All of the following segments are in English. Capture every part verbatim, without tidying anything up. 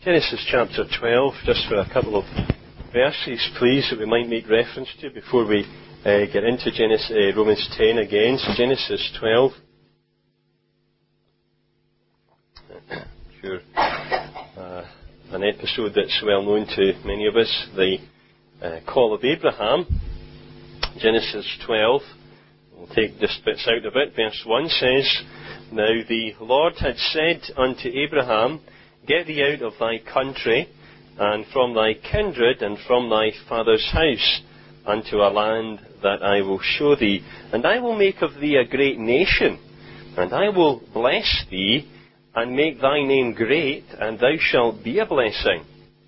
Genesis chapter twelve, just for a couple of verses, please, that we might make reference to before we uh, get into Genesis, uh, Romans ten again. So Genesis twelve. Sure. Uh, an episode that's well known to many of us, the uh, call of Abraham. Genesis twelve. We'll take just bits out of it. Verse one says, "Now the Lord had said unto Abraham, Get thee out of thy country, and from thy kindred, and from thy father's house, unto a land that I will show thee. And I will make of thee a great nation, and I will bless thee, and make thy name great, and thou shalt be a blessing.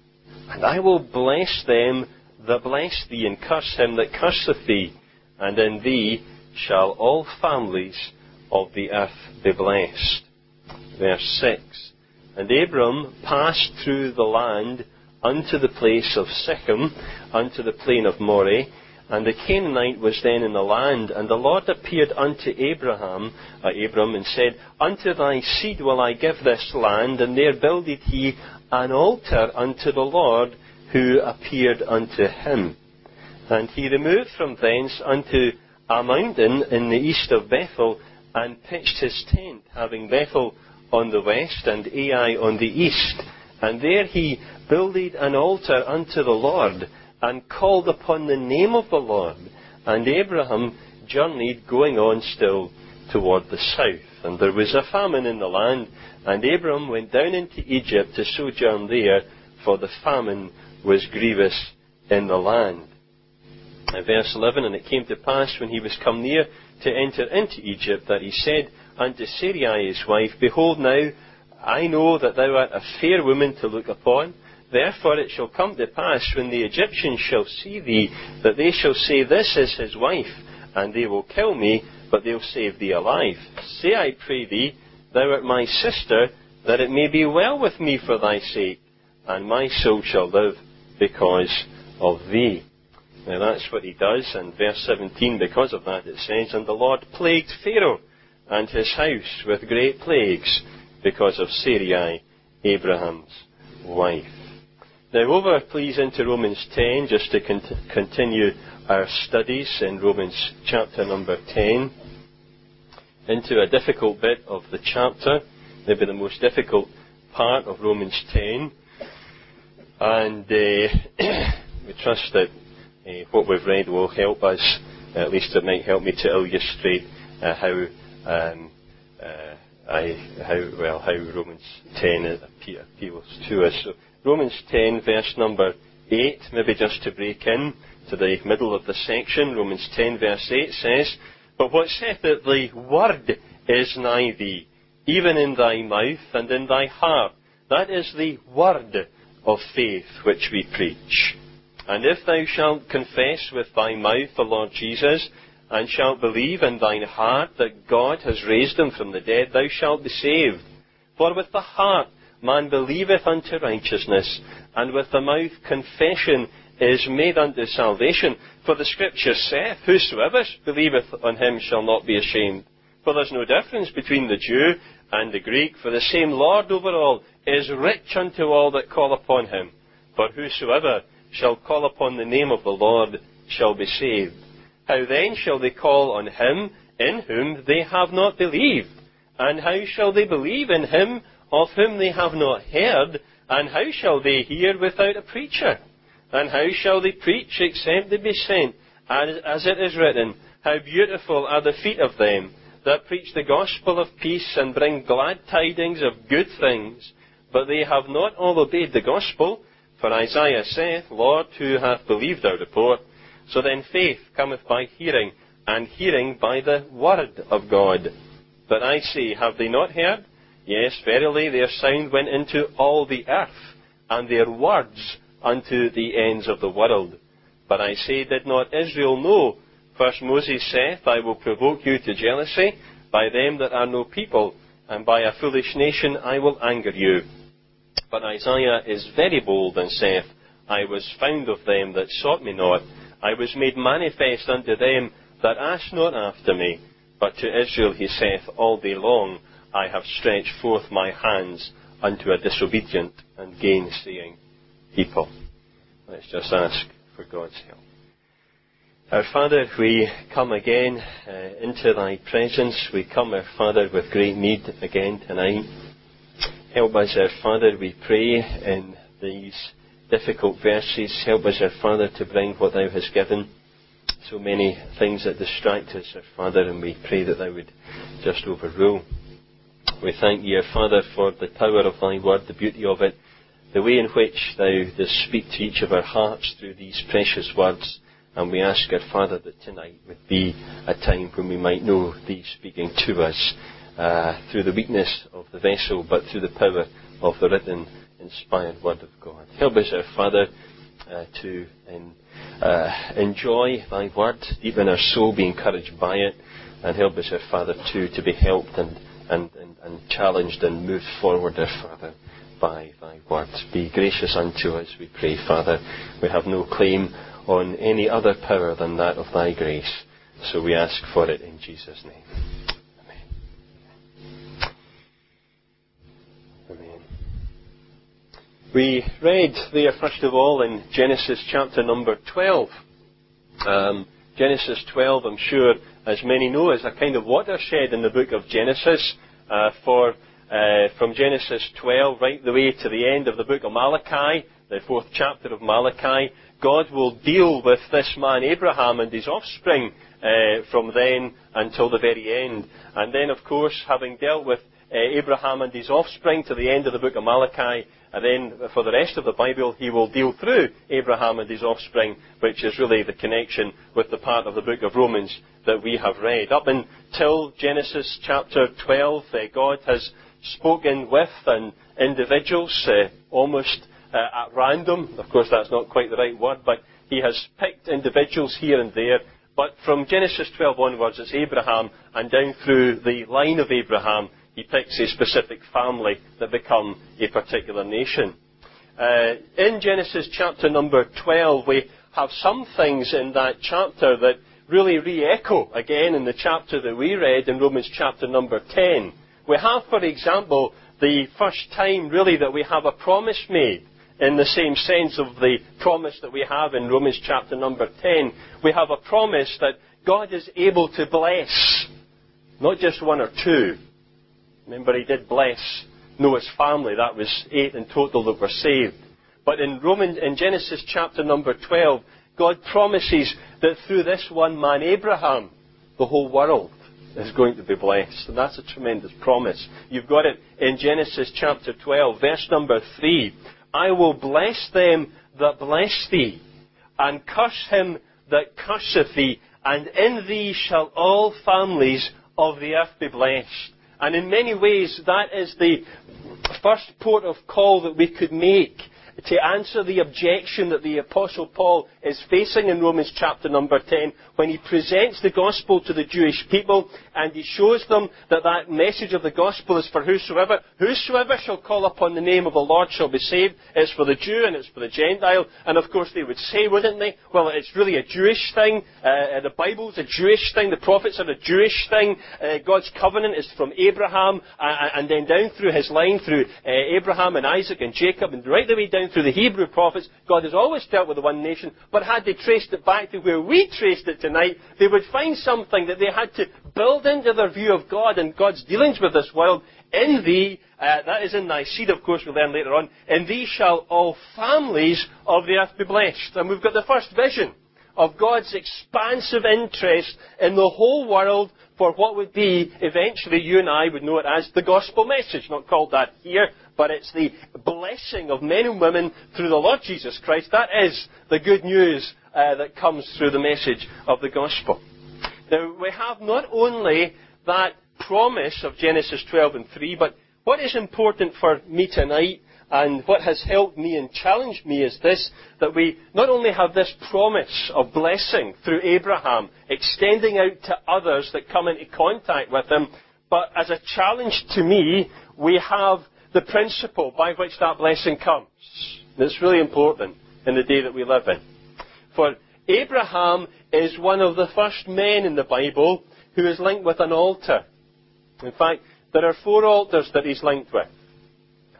And I will bless them that bless thee, and curse him that curseth thee. And in thee shall all families of the earth be blessed." Verse six. "And Abram passed through the land unto the place of Shechem, unto the plain of Moreh, and the Canaanite was then in the land. And the Lord appeared unto Abraham, uh, Abram, and said, Unto thy seed will I give this land. And there builded he an altar unto the Lord, who appeared unto him. And he removed from thence unto a mountain in the east of Bethel, and pitched his tent, having Bethel on the west, and Ai on the east. And there he builded an altar unto the Lord, and called upon the name of the Lord. And Abraham journeyed, going on still toward the south. And there was a famine in the land, and Abram went down into Egypt to sojourn there, for the famine was grievous in the land." And verse eleven, "And it came to pass, when he was come near to enter into Egypt, that he said unto Sarai his wife, Behold, now I know that thou art a fair woman to look upon. Therefore it shall come to pass, when the Egyptians shall see thee, that they shall say, This is his wife, and they will kill me, but they'll save thee alive. Say, I pray thee, thou art my sister, that it may be well with me for thy sake, and my soul shall live because of thee." Now that's what he does. And verse seventeen, because of that it says, "And the Lord plagued Pharaoh and his house with great plagues, because of Sarai, Abraham's wife." Now over, please, into Romans ten, just to cont- continue our studies in Romans chapter number ten, into a difficult bit of the chapter, maybe the most difficult part of Romans ten. And uh, we trust that uh, what we've read will help us, at least it might help me to illustrate uh, how um, uh, I, how well how Romans ten appeals to us. So Romans ten, verse number eight, maybe just to break in to the middle of the section. Romans ten, verse eight says, "But what saith that the word is nigh thee, even in thy mouth and in thy heart. That is the word of faith which we preach. And if thou shalt confess with thy mouth the Lord Jesus, and shalt believe in thine heart that God has raised him from the dead, thou shalt be saved. For with the heart man believeth unto righteousness, and with the mouth confession is made unto salvation. For the Scripture saith, Whosoever believeth on him shall not be ashamed. For there is no difference between the Jew and the Greek, for the same Lord over all is rich unto all that call upon him. For whosoever shall call upon the name of the Lord shall be saved. How then shall they call on him in whom they have not believed? And how shall they believe in him of whom they have not heard? And how shall they hear without a preacher? And how shall they preach except they be sent? As, as it is written, How beautiful are the feet of them that preach the gospel of peace, and bring glad tidings of good things. But they have not all obeyed the gospel. For Isaiah saith, Lord, who hath believed our report? So then faith cometh by hearing, and hearing by the word of God. But I say, have they not heard? Yes, verily, their sound went into all the earth, and their words unto the ends of the world. But I say, did not Israel know? First Moses saith, I will provoke you to jealousy by them that are no people, and by a foolish nation I will anger you. But Isaiah is very bold, and saith, I was found of them that sought me not. I was made manifest unto them that asked not after me. But to Israel he saith all day long, I have stretched forth my hands unto a disobedient and gainsaying people. Let's just ask for God's help. Our Father, we come again uh, into Thy presence. We come, our Father, with great need again tonight. Help us, our Father, we pray, in these difficult verses. Help us, our Father, to bring what Thou hast given. So many things that distract us, our Father, and we pray that Thou would just overrule. We thank Thee, our Father, for the power of Thy word, the beauty of it, the way in which Thou dost speak to each of our hearts through these precious words. And we ask, our Father, that tonight would be a time when we might know Thee speaking to us uh, through the weakness of the vessel, but through the power of the written, inspired Word of God. Help us, our Father, uh, to in, uh, enjoy Thy Word deep in our soul, be encouraged by it, and help us, our Father, too, to be helped and, and, and, and challenged and moved forward, our Father, by Thy Word. Be gracious unto us, we pray, Father. We have no claim on any other power than that of Thy grace. So we ask for it in Jesus' name. Amen. Amen. We read there, first of all, in Genesis chapter number twelve. Um, Genesis twelve, I'm sure, as many know, is a kind of watershed in the book of Genesis. Uh, for uh, from Genesis twelve right the way to the end of the book of Malachi, the fourth chapter of Malachi, God will deal with this man Abraham and his offspring uh, from then until the very end. And then, of course, having dealt with uh, Abraham and his offspring to the end of the book of Malachi, and then for the rest of the Bible, he will deal through Abraham and his offspring, which is really the connection with the part of the book of Romans that we have read. Up until Genesis chapter twelve, uh, God has spoken with an individuals uh, almost Uh, at random. Of course, that's not quite the right word, but He has picked individuals here and there. But from Genesis twelve onwards, it's Abraham, and down through the line of Abraham, He picks a specific family that become a particular nation. Uh, in Genesis chapter number twelve, we have some things in that chapter that really re-echo again in the chapter that we read in Romans chapter number ten. We have, for example, the first time really that we have a promise made. In the same sense of the promise that we have in Romans chapter number ten, we have a promise that God is able to bless, not just one or two. Remember, He did bless Noah's family. That was eight in total that were saved. But in Romans, in Genesis chapter number twelve, God promises that through this one man, Abraham, the whole world is going to be blessed. And that's a tremendous promise. You've got it in Genesis chapter twelve, verse number three. I will bless them that bless thee, and curse him that curseth thee, and in thee shall all families of the earth be blessed. And in many ways, that is the first port of call that we could make to answer the objection that the Apostle Paul is facing in Romans chapter number ten, when he presents the gospel to the Jewish people, and he shows them that that message of the gospel is for whosoever. Whosoever shall call upon the name of the Lord shall be saved. It's for the Jew and it's for the Gentile. And of course they would say, wouldn't they, well, it's really a Jewish thing. Uh, the Bible's a Jewish thing. The prophets are a Jewish thing. Uh, God's covenant is from Abraham, uh, and then down through his line, through uh, Abraham and Isaac and Jacob, and right the way down through the Hebrew prophets. God has always dealt with the one nation, but had they traced it back to where we traced it tonight, they would find something that they had to build into their view of God and God's dealings with this world. In thee, uh, that is in thy seed, of course, we'll learn later on, in thee shall all families of the earth be blessed. And we've got the first vision of God's expansive interest in the whole world for what would be, eventually you and I would know it as the gospel message. Not called that here, but it's the blessing of men and women through the Lord Jesus Christ. That is the good news uh, that comes through the message of the gospel. Now, we have not only that promise of Genesis twelve and three, but what is important for me tonight, and what has helped me and challenged me, is this, that we not only have this promise of blessing through Abraham, extending out to others that come into contact with him, but as a challenge to me, we have the principle by which that blessing comes. It's really important in the day that we live in. For Abraham is one of the first men in the Bible who is linked with an altar. In fact, there are four altars that he's linked with. Up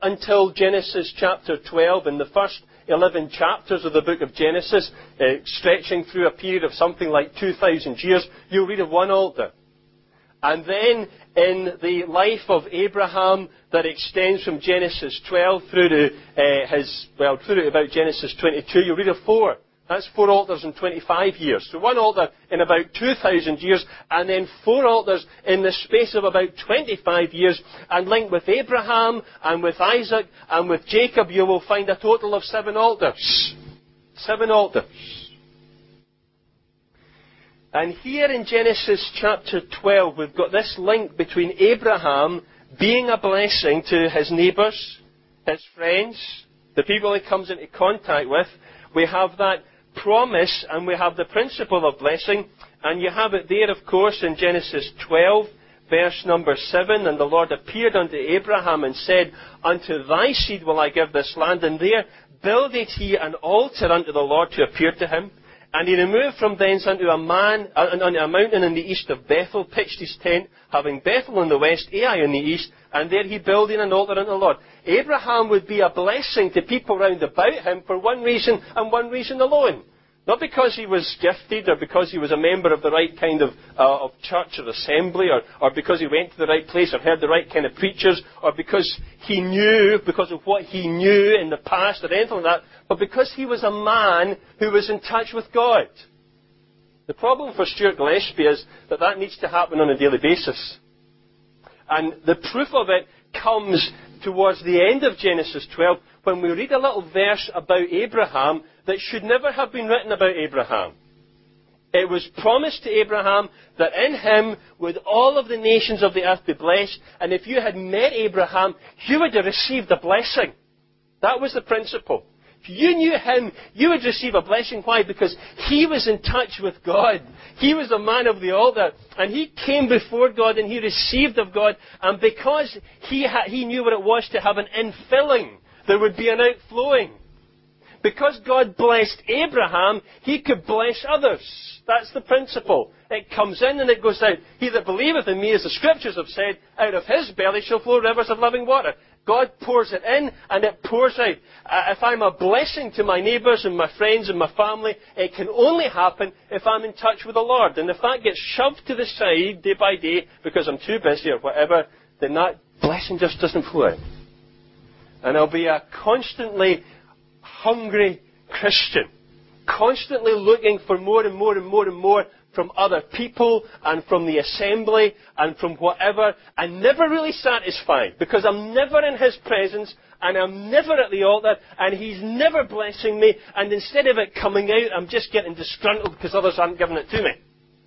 until Genesis chapter twelve, in the first eleven chapters of the book of Genesis, uh, stretching through a period of something like two thousand years, you'll read of one altar. And then in the life of Abraham, that extends from Genesis twelve through to uh, his, well, through to about Genesis twenty-two, you'll read of four. That's four altars in twenty-five years. So one altar in about two thousand years, and then four altars in the space of about twenty-five years, and linked with Abraham, and with Isaac, and with Jacob, you will find a total of seven altars. Seven altars. And here in Genesis chapter twelve, we've got this link between Abraham being a blessing to his neighbours, his friends, the people he comes into contact with. We have that promise, and we have the principle of blessing, and you have it there, of course, in Genesis twelve, verse number seven, and the Lord appeared unto Abraham and said, Unto thy seed will I give this land, and there builded he an altar unto the Lord to appear to him. And he removed from thence unto a man, uh, unto a mountain in the east of Bethel, pitched his tent, having Bethel in the west, Ai in the east, and there he builded an altar unto the Lord. Abraham would be a blessing to people round about him for one reason, and one reason alone. Not because he was gifted, or because he was a member of the right kind of, uh, of church or assembly, or, or because he went to the right place, or heard the right kind of preachers, or because he knew, because of what he knew in the past, or anything like that, but because he was a man who was in touch with God. The problem for Stuart Gillespie is that that needs to happen on a daily basis. And the proof of it comes towards the end of Genesis twelve, when we read a little verse about Abraham that should never have been written about Abraham. It was promised to Abraham that in him would all of the nations of the earth be blessed, and if you had met Abraham, you would have received a blessing. That was the principle. If you knew him, you would receive a blessing. Why? Because he was in touch with God. He was a man of the altar, and he came before God, and he received of God, and because he, ha- he knew what it was to have an infilling, there would be an outflowing. Because God blessed Abraham, he could bless others. That's the principle. It comes in and it goes out. He that believeth in me, as the scriptures have said, out of his belly shall flow rivers of living water. God pours it in and it pours out. Uh, if I'm a blessing to my neighbours and my friends and my family, it can only happen if I'm in touch with the Lord. And if that gets shoved to the side day by day because I'm too busy or whatever, then that blessing just doesn't flow out. And I'll be a constantly hungry Christian, constantly looking for more and more and more and more from other people and from the assembly and from whatever, and never really satisfied, because I'm never in his presence and I'm never at the altar and he's never blessing me, and instead of it coming out, I'm just getting disgruntled because others aren't giving it to me.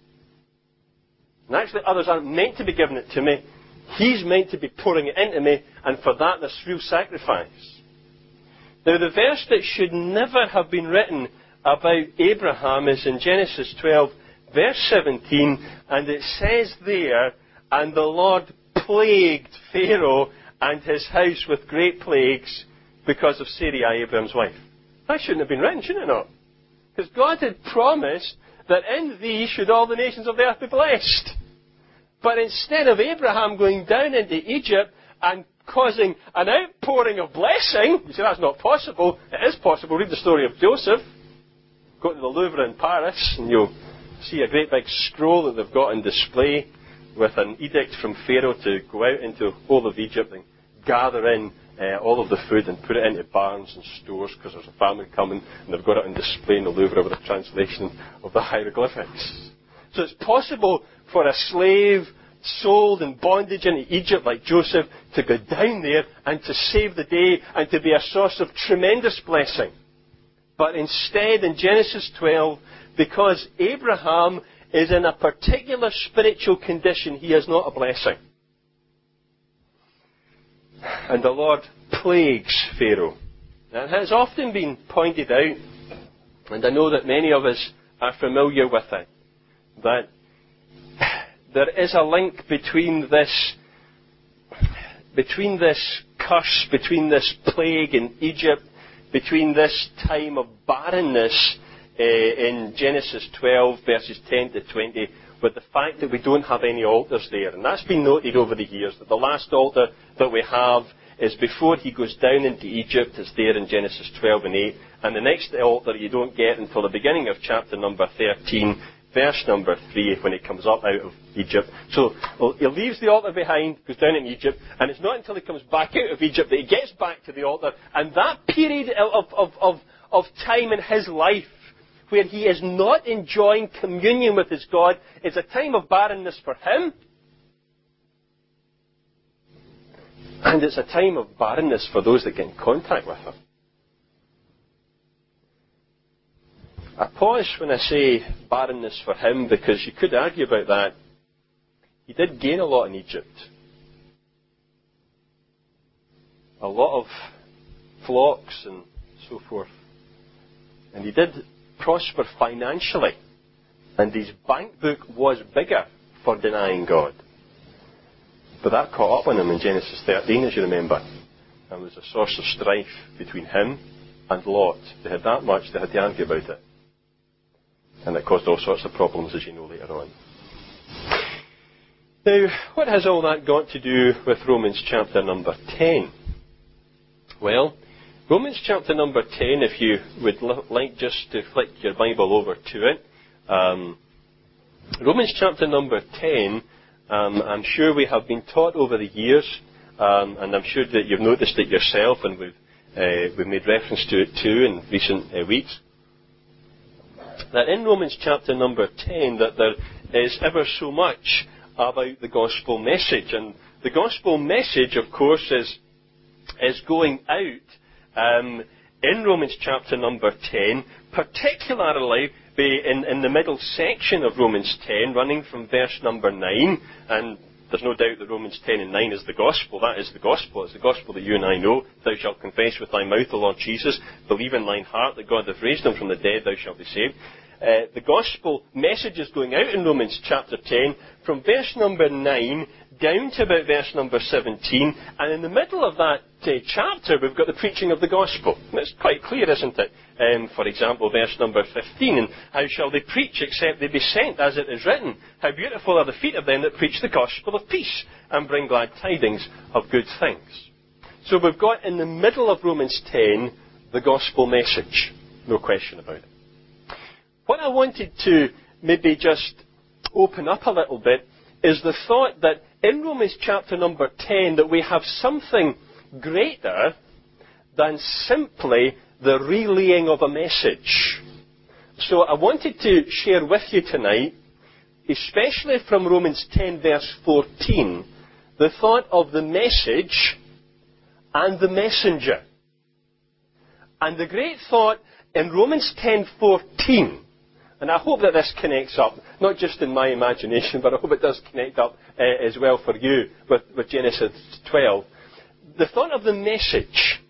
And actually others aren't meant to be giving it to me. He's meant to be pouring it into me, and for that there's real sacrifice. Now, the verse that should never have been written about Abraham is in Genesis twelve, verse seventeen, and it says there, And the Lord plagued Pharaoh and his house with great plagues because of Sarai, Abraham's wife. That shouldn't have been written, shouldn't it not? Because God had promised that in thee should all the nations of the earth be blessed. But instead of Abraham going down into Egypt and causing an outpouring of blessing, you say that's not possible. It is possible. Read the story of Joseph. Go to the Louvre in Paris and you'll see a great big scroll that they've got on display with an edict from Pharaoh to go out into the whole of Egypt and gather in uh, all of the food and put it into barns and stores because there's a famine coming, and they've got it on display in the Louvre with a translation of the hieroglyphics. So it's possible for a slave sold in bondage into Egypt like Joseph to go down there and to save the day and to be a source of tremendous blessing. But instead, in Genesis twelve, because Abraham is in a particular spiritual condition, he is not a blessing. And the Lord plagues Pharaoh. Now, it has often been pointed out, and I know that many of us are familiar with it, that there is a link between this, between this curse, between this plague in Egypt, between this time of barrenness uh, in Genesis twelve, verses ten to twenty, with the fact that we don't have any altars there. And that's been noted over the years, that the last altar that we have is before he goes down into Egypt. It's there in Genesis twelve and eight. And the next altar you don't get until the beginning of chapter number thirteen, verse number three, when he comes up out of Egypt. So well, he leaves the altar behind, goes down in Egypt, and it's not until he comes back out of Egypt that he gets back to the altar. And that period of, of, of, of time in his life where he is not enjoying communion with his God is a time of barrenness for him. And it's a time of barrenness for those that get in contact with him. I pause when I say barrenness for him because you could argue about that. He did gain a lot in Egypt. A lot of flocks and so forth. And he did prosper financially. And his bank book was bigger for denying God. But that caught up on him in Genesis thirteen, as you remember. And was a source of strife between him and Lot. They had that much, they had to argue about it. And it caused all sorts of problems, as you know, later on. Now, what has all that got to do with Romans chapter number ten? Well, Romans chapter number ten, if you would like just to flick your Bible over to it. Um, Romans chapter number ten, um, I'm sure we have been taught over the years, um, and I'm sure that you've noticed it yourself, and we've, uh, we've made reference to it too in recent uh, weeks. That in Romans chapter number ten, that there is ever so much about the gospel message. And the gospel message, of course, is, is going out um, in Romans chapter number ten, particularly in, in the middle section of Romans ten, running from verse number nine. And there's no doubt that Romans ten and nine is the gospel. That is the gospel. It's the gospel that you and I know. Thou shalt confess with thy mouth the Lord Jesus, believe in thine heart that God hath raised him from the dead, thou shalt be saved. Uh, the gospel message is going out in Romans chapter ten from verse number nine down to about verse number seventeen, and in the middle of that uh, chapter we've got the preaching of the gospel. And it's quite clear, isn't it? Um, for example, verse number fifteen, and how shall they preach except they be sent, as it is written, how beautiful are the feet of them that preach the gospel of peace and bring glad tidings of good things. So we've got in the middle of Romans ten the gospel message, no question about it. What I wanted to maybe just open up a little bit is the thought that in Romans chapter number ten that we have something greater than simply the relaying of a message. So I wanted to share with you tonight, especially from Romans ten verse fourteen, the thought of the message and the messenger. And the great thought in Romans ten fourteen, and I hope that this connects up, not just in my imagination, but I hope it does connect up uh, as well for you with, with Genesis twelve. The thought of the message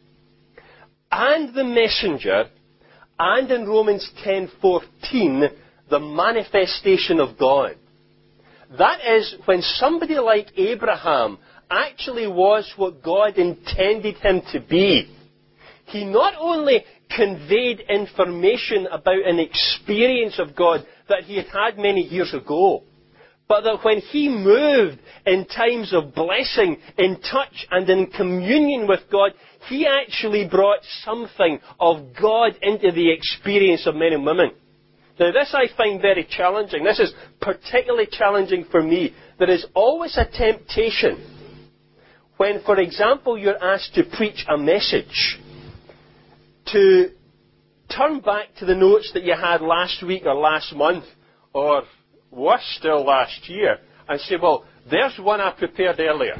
and the messenger, and in Romans ten fourteen, the manifestation of God. That is when somebody like Abraham actually was what God intended him to be. He not only conveyed information about an experience of God that he had had many years ago, but that when he moved in times of blessing, in touch and in communion with God, he actually brought something of God into the experience of men and women. Now this I find very challenging. This is particularly challenging for me. There is always a temptation when, for example, you're asked to preach a message, to turn back to the notes that you had last week or last month, or worse still last year, and say, well, there's one I prepared earlier.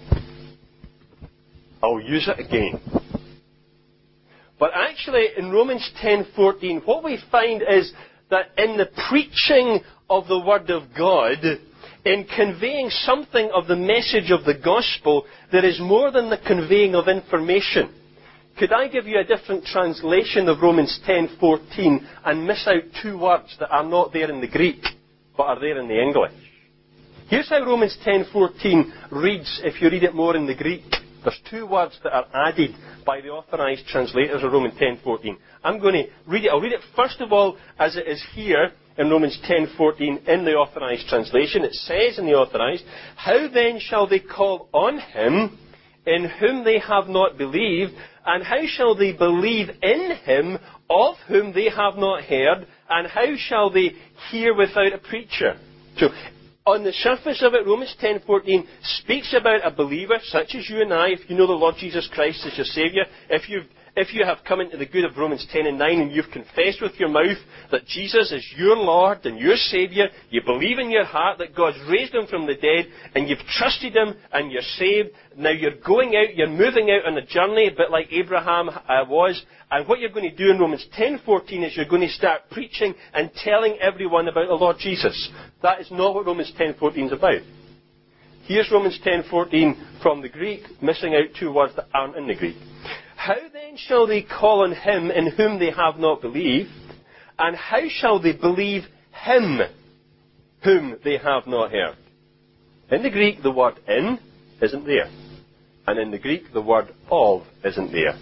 I'll use it again. But actually, in Romans ten fourteen, what we find is that in the preaching of the Word of God, in conveying something of the message of the gospel, there is more than the conveying of information. Could I give you a different translation of Romans ten fourteen and miss out two words that are not there in the Greek, but are there in the English? Here's how Romans ten fourteen reads if you read it more in the Greek. There's two words that are added by the authorized translators of Romans ten fourteen. I'm going to read it. I'll read it first of all as it is here in Romans ten fourteen in the authorized translation. It says in the authorized, how then shall they call on him in whom they have not believed? And how shall they believe in him of whom they have not heard? And how shall they hear without a preacher? So, on the surface of it, Romans ten fourteen speaks about a believer such as you and I. If you know the Lord Jesus Christ as your Saviour, if you've If you have come into the good of Romans ten and nine and you've confessed with your mouth that Jesus is your Lord and your Saviour, you believe in your heart that God's raised him from the dead, and you've trusted him and you're saved, now you're going out, you're moving out on a journey, a bit like Abraham uh, was, and what you're going to do in Romans ten fourteen is you're going to start preaching and telling everyone about the Lord Jesus. That is not what Romans ten fourteen is about. Here's Romans ten fourteen from the Greek, missing out two words that aren't in the Greek. How then shall they call on him in whom they have not believed? And how shall they believe him whom they have not heard? In the Greek, the word in isn't there. And in the Greek, the word of isn't there.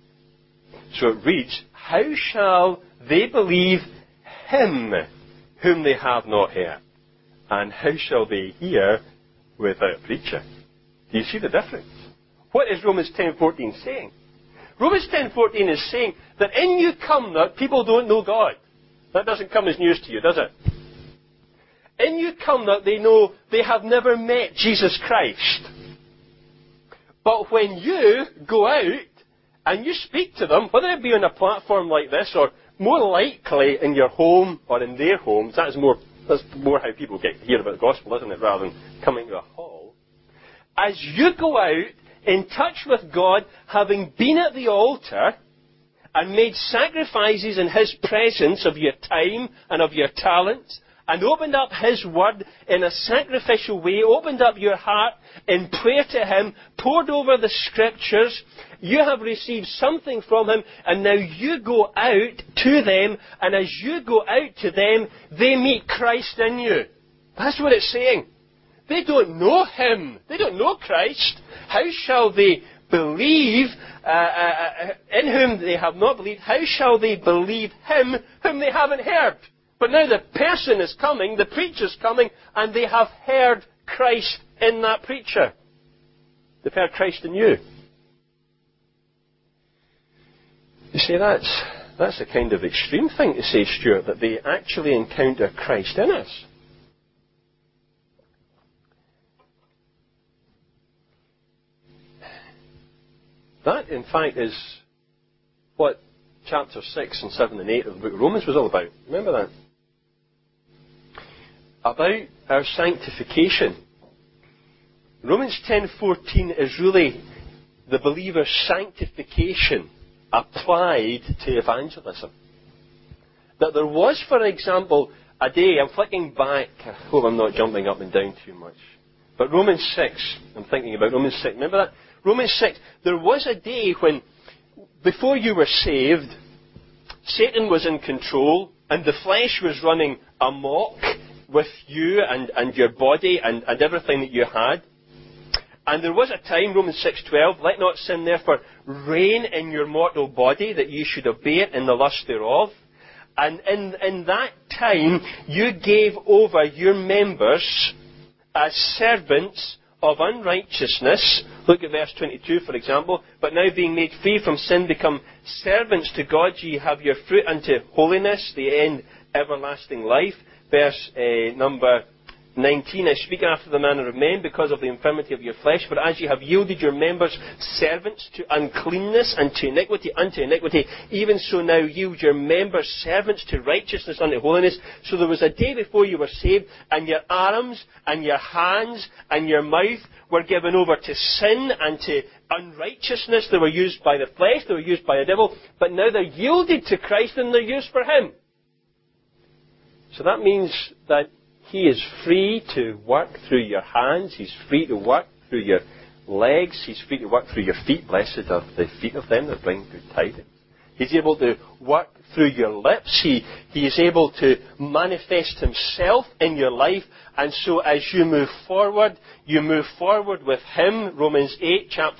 So it reads, how shall they believe him whom they have not heard? And how shall they hear without a preacher? Do you see the difference? What is Romans ten fourteen saying? Romans ten fourteen is saying that in you come that people don't know God. That doesn't come as news to you, does it? In you come that they know they have never met Jesus Christ. But when you go out and you speak to them, whether it be on a platform like this or more likely in your home or in their homes, that's more, that's more how people get to hear about the gospel, isn't it, rather than coming to a hall. As you go out in touch with God, having been at the altar and made sacrifices in his presence of your time and of your talents, and opened up his word in a sacrificial way, opened up your heart in prayer to him, poured over the scriptures, you have received something from him, and now you go out to them, and as you go out to them, they meet Christ in you. That's what it's saying. They don't know him. They don't know Christ. How shall they believe uh, uh, in whom they have not believed? How shall they believe him whom they haven't heard? But now the person is coming, the preacher's coming, and they have heard Christ in that preacher. They've heard Christ in you. You see, that's, that's a kind of extreme thing to say, Stuart, that they actually encounter Christ in us. That, in fact, is what chapter six and seven and eight of the book of Romans was all about. Remember that? About our sanctification. Romans ten fourteen is really the believer's sanctification applied to evangelism. That there was, for example, a day, I'm flicking back, I hope I'm not jumping up and down too much, but Romans six, I'm thinking about Romans six, remember that? Romans six, there was a day when, before you were saved, Satan was in control and the flesh was running amok with you and, and your body and, and everything that you had. And there was a time, Romans six twelve, let not sin therefore reign in your mortal body, that you should obey it in the lust thereof. And in, in that time, you gave over your members as servants of unrighteousness. Look at verse twenty-two, for example. But now being made free from sin, become servants to God. Ye have your fruit unto holiness, the end everlasting life. Verse uh, number nineteen, I speak after the manner of men because of the infirmity of your flesh. For as ye have yielded your members servants to uncleanness and to iniquity unto iniquity, even so now yield your members servants to righteousness unto holiness. So there was a day before you were saved, and your arms and your hands and your mouth were given over to sin and to unrighteousness. They were used by the flesh, they were used by the devil, but now they're yielded to Christ and they're used for him. So that means that he is free to work through your hands. He's free to work through your legs. He's free to work through your feet. Blessed are the feet of them that bring good tidings. He's able to work through your lips. He, he is able to manifest himself in your life. And so as you move forward, you move forward with him. Romans eight, chapter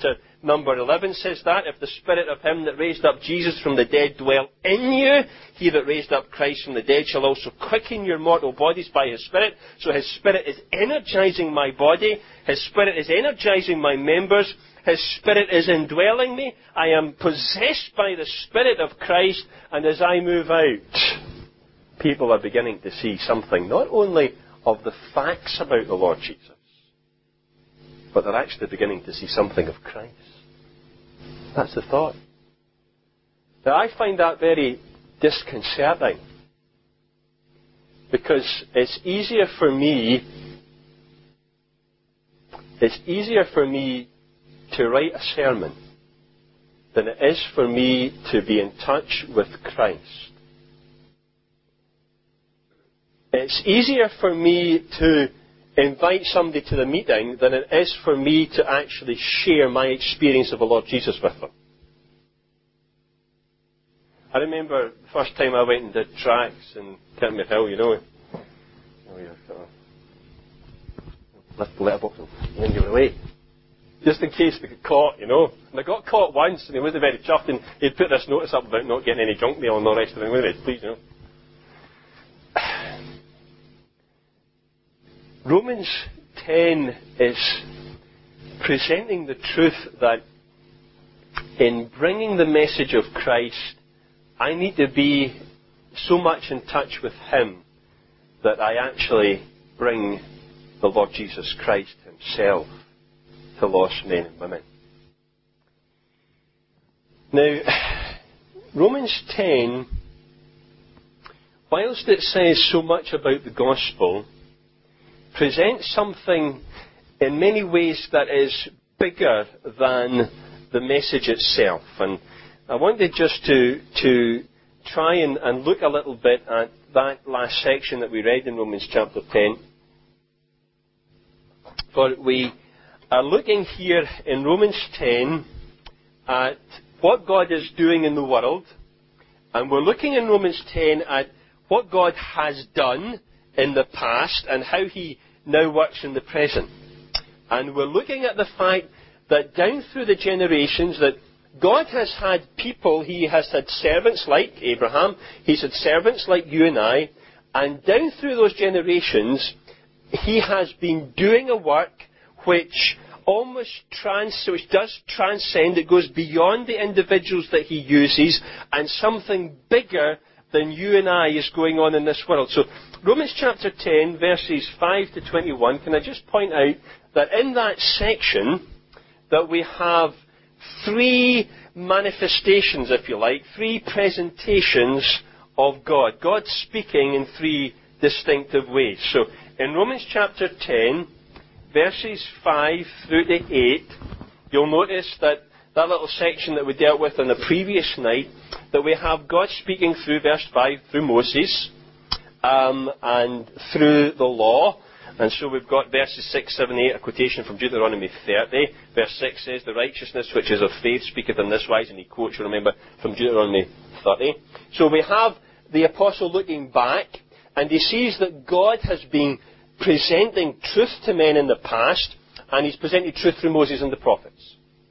number eleven says that. If the Spirit of him that raised up Jesus from the dead dwell in you, he that raised up Christ from the dead shall also quicken your mortal bodies by his Spirit. So his Spirit is energizing my body. His Spirit is energizing my members. His Spirit is indwelling me. I am possessed by the Spirit of Christ. And as I move out, people are beginning to see something, not only of the facts about the Lord Jesus, but they're actually beginning to see something of Christ. That's the thought. Now, I find that very disconcerting, because it's easier for me, it's easier for me to write a sermon than it is for me to be in touch with Christ. It's easier for me to invite somebody to the meeting than it is for me to actually share my experience of the Lord Jesus with them. I remember the first time I went and did tracks in Kirkmere Hill, you know. Oh, yeah, sort of lift the letterbox and then give it away. Just in case they get caught, you know. And I got caught once and he wasn't very chuffed, and he'd put this notice up about not getting any junk mail and all the rest of it. Anyway, please, you know. Romans ten is presenting the truth that in bringing the message of Christ, I need to be so much in touch with him that I actually bring the Lord Jesus Christ himself to lost men and women. Now, Romans ten, whilst it says so much about the gospel, presents something in many ways that is bigger than the message itself. And I wanted just to to try and, and look a little bit at that last section that we read in Romans chapter ten. For we are looking here in Romans ten at what God is doing in the world, and we're looking in Romans ten at what God has done in the past and how he now works in the present. And we're looking at the fact that down through the generations that God has had people, he has had servants like Abraham, he's had servants like you and I, and down through those generations, he has been doing a work which almost trans, which does transcend, it goes beyond the individuals that he uses, and something bigger than you and I is going on in this world. So, Romans chapter ten, verses five to twenty-one, can I just point out that in that section, that we have three manifestations, if you like, three presentations of God. God speaking in three distinctive ways. So, in Romans chapter ten, verses five through to eight, you'll notice that that little section that we dealt with on the previous night, that we have God speaking through verse five, through Moses, um, and through the law. And so we've got verses six, seven, eight, a quotation from Deuteronomy thirty. Verse six says, the righteousness which is of faith speaketh in this wise, and he quotes, you remember, from Deuteronomy thirty. So we have the apostle looking back, and he sees that God has been presenting truth to men in the past, and he's presented truth through Moses and the prophets.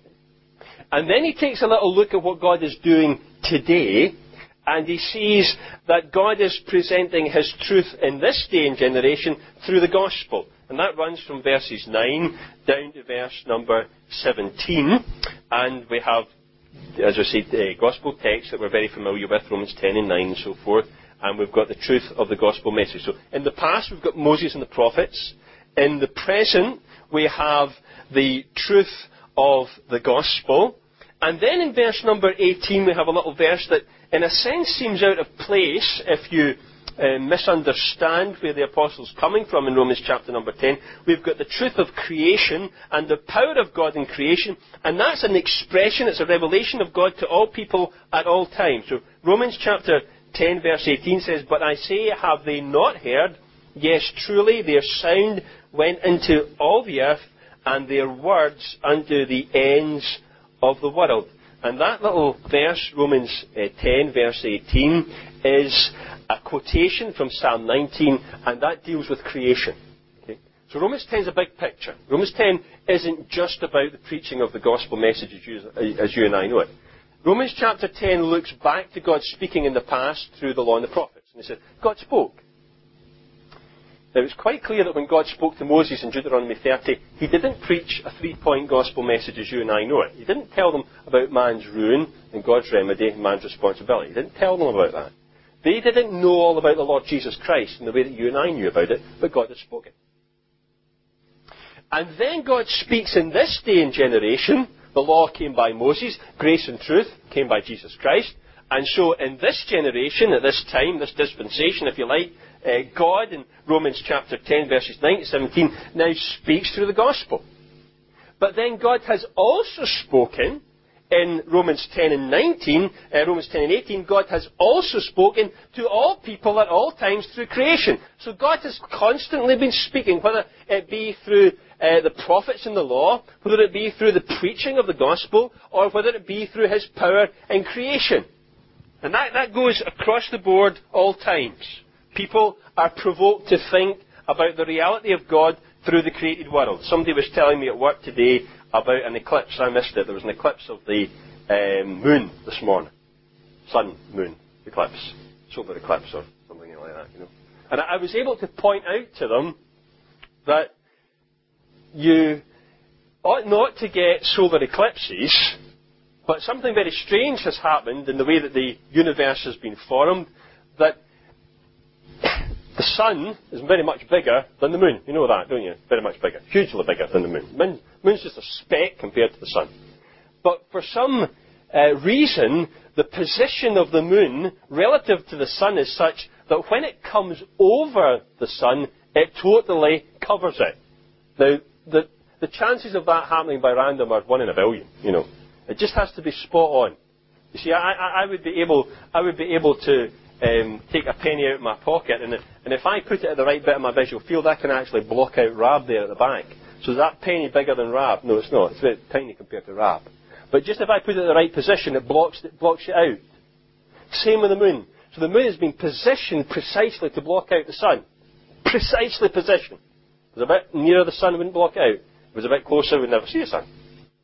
And then he takes a little look at what God is doing today, and he sees that God is presenting his truth in this day and generation through the gospel. And that runs from verses nine down to verse number seventeen. And we have, as I said, the gospel text that we're very familiar with, Romans ten and nine and so forth. And we've got the truth of the gospel message. So in the past, we've got Moses and the prophets. In the present, we have the truth of the gospel. And then in verse number eighteen, we have a little verse that, in a sense, seems out of place if you uh, misunderstand where the apostle's coming from in Romans chapter number ten. We've got the truth of creation and the power of God in creation, and that's an expression, it's a revelation of God to all people at all times. So Romans chapter ten, verse eighteen says, but I say, have they not heard? Yes, truly, their sound went into all the earth, and their words unto the ends of the world. And that little verse, Romans uh, ten, verse eighteen, is a quotation from Psalm nineteen, and that deals with creation. Okay? So Romans ten is a big picture. Romans ten isn't just about the preaching of the gospel message as you, as you and I know it. Romans chapter ten looks back to God speaking in the past through the law and the prophets. And he said, God spoke. Now it's quite clear that when God spoke to Moses in Deuteronomy thirty, he didn't preach a three-point gospel message as you and I know it. He didn't tell them about man's ruin and God's remedy and man's responsibility. He didn't tell them about that. They didn't know all about the Lord Jesus Christ in the way that you and I knew about it, but God had spoken. And then God speaks in this day and generation. The law came by Moses. Grace and truth came by Jesus Christ. And so in this generation, at this time, this dispensation, if you like, uh, God in Romans chapter ten, verses nine to seventeen, now speaks through the gospel. But then God has also spoken in Romans ten and nineteen, uh, Romans ten and eighteen, God has also spoken to all people at all times through creation. So God has constantly been speaking, whether it be through uh, the prophets in the law, whether it be through the preaching of the gospel, or whether it be through his power in creation. And that, that goes across the board all times. People are provoked to think about the reality of God through the created world. Somebody was telling me at work today about an eclipse. I missed it. There was an eclipse of the um, moon this morning. Sun, moon, eclipse. Solar eclipse or something like that, you know. And I was able to point out to them that you ought not to get solar eclipses, but something very strange has happened in the way that the universe has been formed, that the sun is very much bigger than the moon. You know that, don't you? Very much bigger. Hugely bigger than the moon. The moon's just a speck compared to the sun. But for some uh, reason, the position of the moon relative to the sun is such that when it comes over the sun, it totally covers it. Now, the, the chances of that happening by random are one in a billion, you know. It just has to be spot on. You see, I, I, I would be able, I would be able to um, take a penny out of my pocket, and, and if I put it at the right bit of my visual field, I can actually block out Rab there at the back. So is that penny bigger than Rab? No, it's not. It's very tiny compared to Rab. But just if I put it in the right position, it blocks it, blocks it out. Same with the moon. So the moon has been positioned precisely to block out the sun. Precisely positioned. If it was a bit nearer the sun, it wouldn't block out. If it was a bit closer, we'd never see the sun.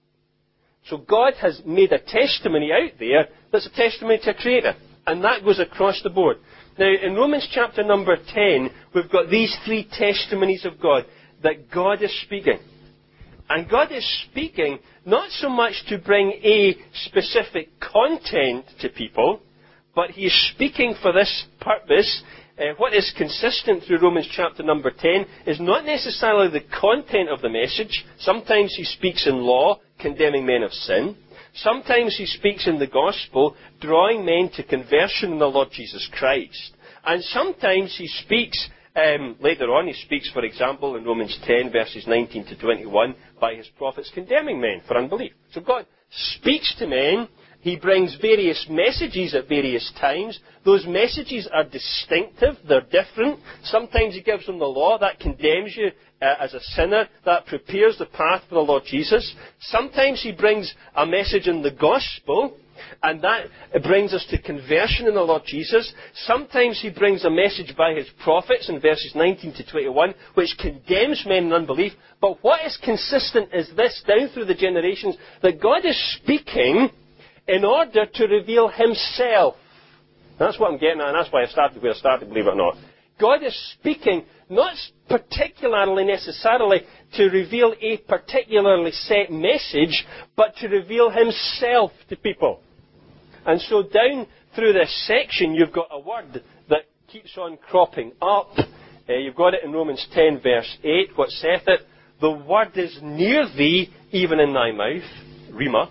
So God has made a testimony out there that's a testimony to a creator. And that goes across the board. Now, in Romans chapter number ten, we've got these three testimonies of God, that God is speaking. And God is speaking not so much to bring a specific content to people, but He is speaking for this purpose. Uh, what is consistent through Romans chapter number ten is not necessarily the content of the message. Sometimes He speaks in law, condemning men of sin. Sometimes He speaks in the gospel, drawing men to conversion in the Lord Jesus Christ. And sometimes He speaks, um, later on, He speaks, for example, in Romans ten, verses nineteen to twenty-one, by His prophets condemning men for unbelief. So God speaks to men. He brings various messages at various times. Those messages are distinctive. They're different. Sometimes He gives them the law. That condemns you uh, as a sinner. That prepares the path for the Lord Jesus. Sometimes He brings a message in the gospel, and that brings us to conversion in the Lord Jesus. Sometimes He brings a message by His prophets in verses nineteen to twenty-one, which condemns men in unbelief. But what is consistent is this, down through the generations, that God is speaking in order to reveal Himself. That's what I'm getting at, and that's why I started where I started, believe it or not. God is speaking not particularly necessarily to reveal a particularly set message, but to reveal Himself to people. And so down through this section, you've got a word that keeps on cropping up. Uh, you've got it in Romans ten, verse eight. What saith it? The word is near thee, even in thy mouth. Rhema.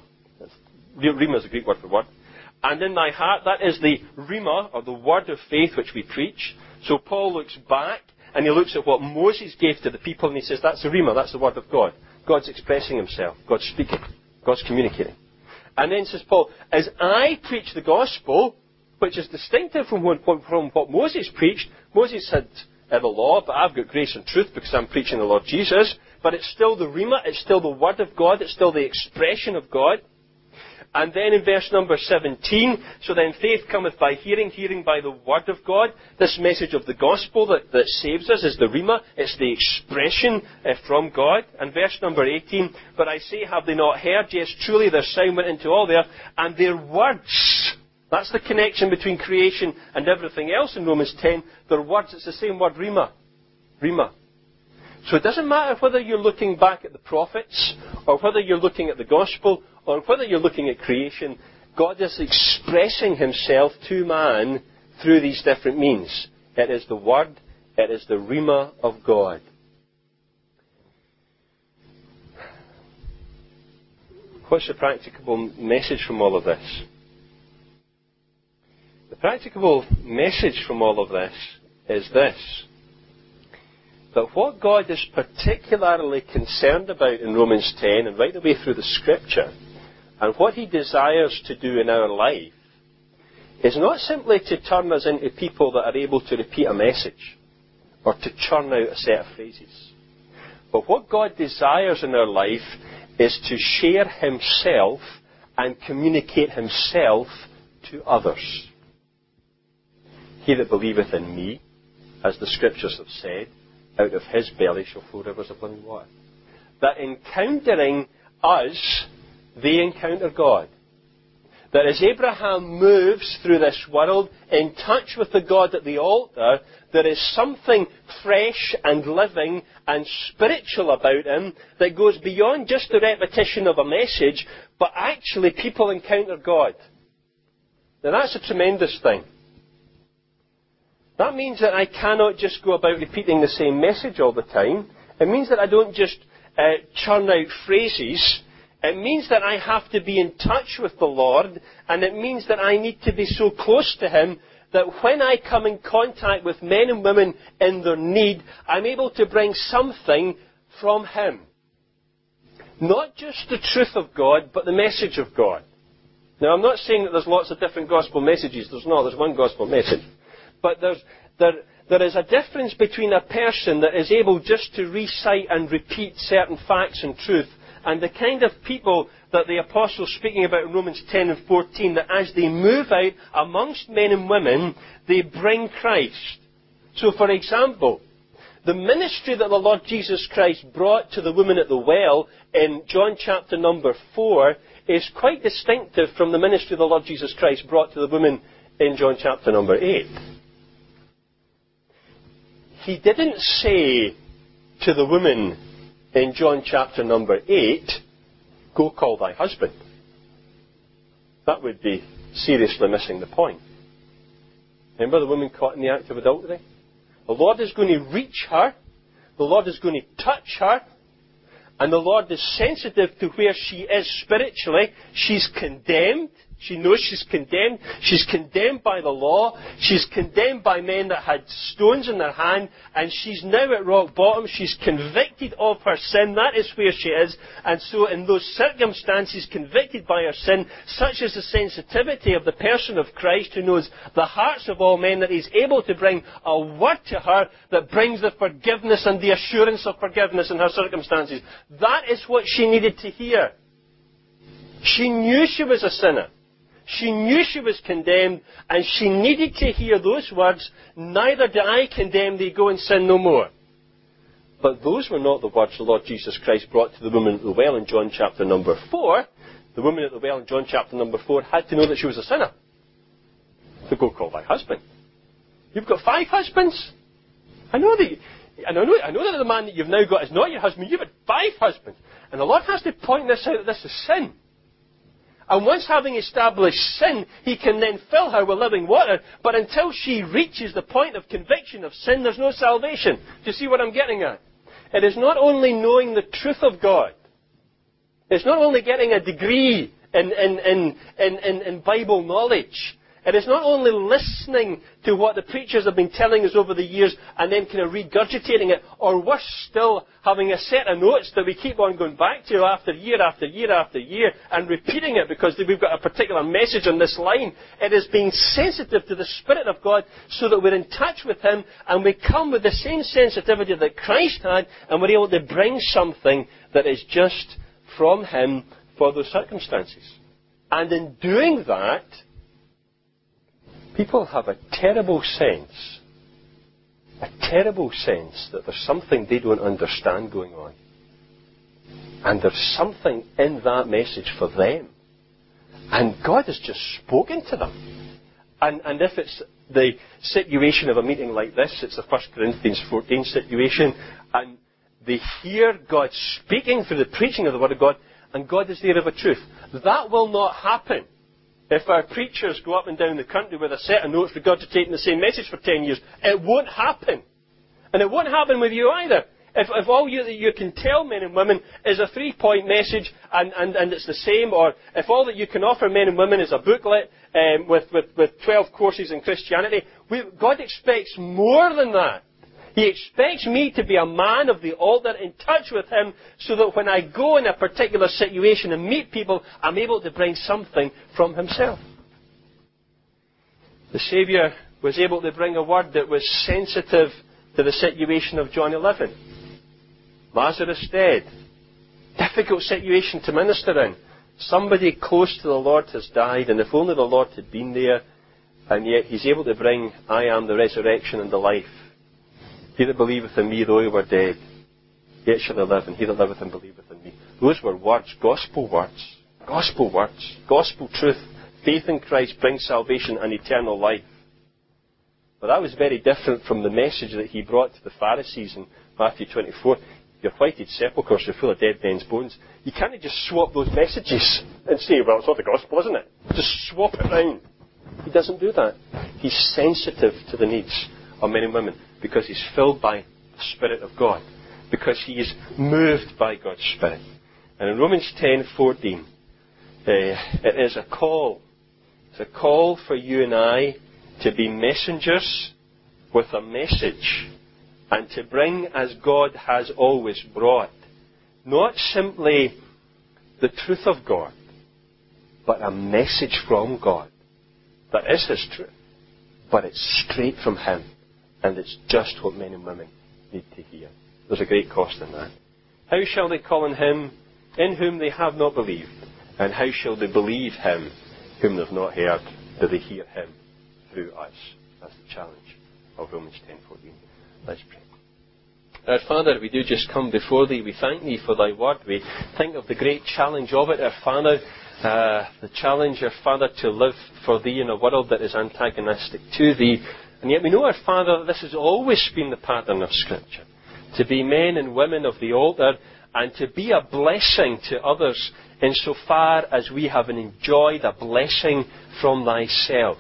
Rhema is a Greek word for word. And in thy heart, that is the rhema, or the word of faith which we preach. So Paul looks back, and he looks at what Moses gave to the people, and he says, that's the rhema, that's the word of God. God's expressing Himself. God's speaking. God's communicating. And then says Paul, as I preach the gospel, which is distinctive from what, from what Moses preached, Moses had uh, the law, but I've got grace and truth because I'm preaching the Lord Jesus. But it's still the rhema, it's still the word of God, it's still the expression of God. And then in verse number seventeen, so then faith cometh by hearing, hearing by the word of God. This message of the gospel that, that saves us is the rhema. It's the expression uh, from God. And verse number eighteen, but I say, have they not heard? Yes, truly their sound went into all the earth, and their words. That's the connection between creation and everything else in Romans ten. Their words, it's the same word, rhema. Rhema. So it doesn't matter whether you're looking back at the prophets, or whether you're looking at the gospel, or whether you're looking at creation, God is expressing himself to man through these different means. It is the word, it is the rhema of God. What's the practicable message from all of this? The practicable message from all of this is this. That what God is particularly concerned about in Romans ten and right the way through the Scripture, and what he desires to do in our life, is not simply to turn us into people that are able to repeat a message or to churn out a set of phrases. But what God desires in our life is to share himself and communicate himself to others. He that believeth in me, as the Scriptures have said, out of his belly shall flow rivers of living water. That encountering us, they encounter God. That as Abraham moves through this world in touch with the God at the altar, there is something fresh and living and spiritual about him that goes beyond just the repetition of a message, but actually people encounter God. Now that's a tremendous thing. That means that I cannot just go about repeating the same message all the time. It means that I don't just uh, churn out phrases. It means that I have to be in touch with the Lord, and it means that I need to be so close to him that when I come in contact with men and women in their need, I'm able to bring something from him. Not just the truth of God, but the message of God. Now, I'm not saying that there's lots of different gospel messages. There's not. There's one gospel message. But there's, there, there is a difference between a person that is able just to recite and repeat certain facts and truth, and the kind of people that the Apostle's speaking about in Romans ten and fourteen, that as they move out amongst men and women, they bring Christ. So, for example, the ministry that the Lord Jesus Christ brought to the woman at the well in John chapter number four is quite distinctive from the ministry the Lord Jesus Christ brought to the woman in John chapter number eight. He didn't say to the woman in John chapter number eight, go call thy husband. That would be seriously missing the point. Remember the woman caught in the act of adultery? The Lord is going to reach her. The Lord is going to touch her. And the Lord is sensitive to where she is spiritually. She's condemned. She knows she's condemned. She's condemned by the law. She's condemned by men that had stones in their hand. And she's now at rock bottom. She's convicted of her sin. That is where she is. And so in those circumstances, convicted by her sin, such is the sensitivity of the person of Christ who knows the hearts of all men, that he's able to bring a word to her that brings the forgiveness and the assurance of forgiveness in her circumstances. That is what she needed to hear. She knew she was a sinner. She knew she was condemned, and she needed to hear those words, neither do I condemn thee, go and sin no more. But those were not the words the Lord Jesus Christ brought to the woman at the well in John chapter number four. The woman at the well in John chapter number four had to know that she was a sinner. To go call thy husband. You've got five husbands? I know that, you, I know, I know that the man that you've now got is not your husband. You've had five husbands. And the Lord has to point this out, that this is sin. And once having established sin, he can then fill her with living water. But until she reaches the point of conviction of sin, there's no salvation. Do you see what I'm getting at? It is not only knowing the truth of God. It's not only getting a degree in, in, in, in, in, in Bible knowledge. It is not only listening to what the preachers have been telling us over the years and then kind of regurgitating it, or worse still, having a set of notes that we keep on going back to after year after year after year and repeating it because we've got a particular message on this line. It is being sensitive to the Spirit of God so that we're in touch with him and we come with the same sensitivity that Christ had, and we're able to bring something that is just from him for those circumstances. And in doing that, people have a terrible sense, a terrible sense that there's something they don't understand going on. And there's something in that message for them. And God has just spoken to them. And, and if it's the situation of a meeting like this, it's the First Corinthians fourteen situation, and they hear God speaking through the preaching of the Word of God, and God is there of a truth. That will not happen if our preachers go up and down the country with a set of notes regurgitating the same message for ten years. It won't happen. And it won't happen with you either. If, if all you, that you can tell men and women is a three-point message and, and, and it's the same, or if all that you can offer men and women is a booklet um, with, with, with twelve courses in Christianity, we, God expects more than that. He expects me to be a man of the altar, in touch with Him, so that when I go in a particular situation and meet people, I'm able to bring something from Himself. The Saviour was able to bring a word that was sensitive to the situation of John eleven. Lazarus dead. Difficult situation to minister in. Somebody close to the Lord has died, and if only the Lord had been there, and yet He's able to bring, I am the resurrection and the life. He that believeth in me, though he were dead, yet shall he live, and he that liveth and believeth in me. Those were words, gospel words. Gospel words. Gospel truth. Faith in Christ brings salvation and eternal life. But that was very different from the message that He brought to the Pharisees in Matthew twenty-four. Your whited sepulchres are full of dead men's bones. You can't just swap those messages and say, well, it's not the gospel, isn't it? Just swap it round. He doesn't do that. He's sensitive to the needs of men and women because He's filled by the Spirit of God, because He is moved by God's Spirit. And in Romans ten fourteen, uh, it is a call. It's a call for you and I to be messengers with a message, and to bring as God has always brought. Not simply the truth of God, but a message from God that is His truth, but it's straight from Him, and it's just what men and women need to hear. There's a great cost in that. How shall they call on Him in whom they have not believed? And how shall they believe Him whom they have not heard? Do they hear Him through us? That's the challenge of Romans ten fourteen. Let's pray. Our Father, we do just come before Thee. We thank Thee for Thy word. We think of the great challenge of it, our Father. Uh, the challenge, our Father, to live for Thee in a world that is antagonistic to Thee. And yet we know, our Father, that this has always been the pattern of Scripture. To be men and women of the altar, and to be a blessing to others insofar as we have enjoyed a blessing from Thyself.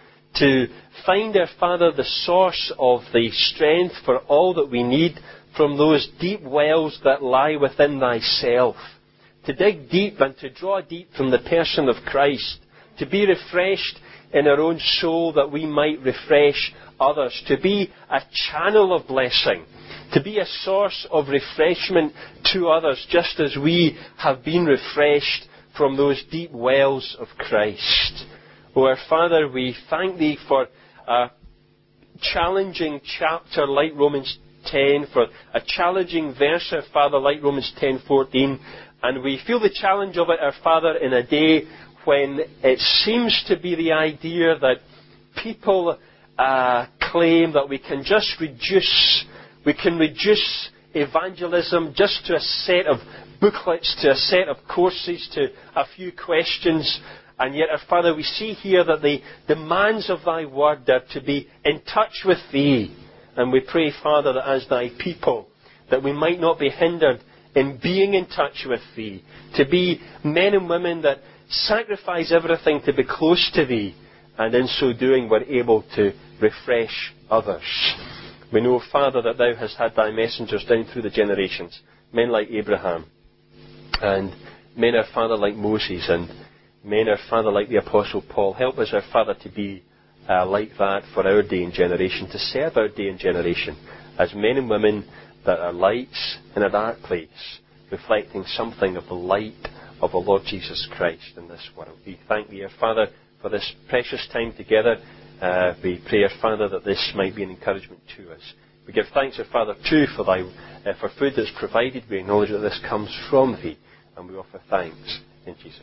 To find, our Father, the source of the strength for all that we need from those deep wells that lie within Thyself. To dig deep and to draw deep from the person of Christ. To be refreshed in our own soul that we might refresh others. To be a channel of blessing. To be a source of refreshment to others, just as we have been refreshed from those deep wells of Christ. Oh, our Father, we thank Thee for a challenging chapter like Romans ten, for a challenging verse, our Father, like Romans ten fourteen. And we feel the challenge of it, our Father, in a day when it seems to be the idea that people uh, claim that we can just reduce, we can reduce evangelism just to a set of booklets, to a set of courses, to a few questions. And yet, our Father, we see here that the demands of Thy word are to be in touch with Thee. And we pray, Father, that as Thy people, that we might not be hindered in being in touch with Thee. To be men and women that sacrifice everything to be close to Thee. And in so doing, we're able to refresh others. We know, Father, that Thou hast had Thy messengers down through the generations. Men like Abraham. And men, our Father, like Moses. And men, our Father, like the Apostle Paul. Help us, our Father, to be uh, like that for our day and generation, to serve our day and generation as men and women that are lights in a dark place, reflecting something of the light of the Lord Jesus Christ in this world. We thank Thee, our Father, for this precious time together. Uh, we pray, our Father, that this might be an encouragement to us. We give thanks, our Father, too, for Thy uh, for food that's provided. We acknowledge that this comes from Thee, and we offer thanks in Jesus' name.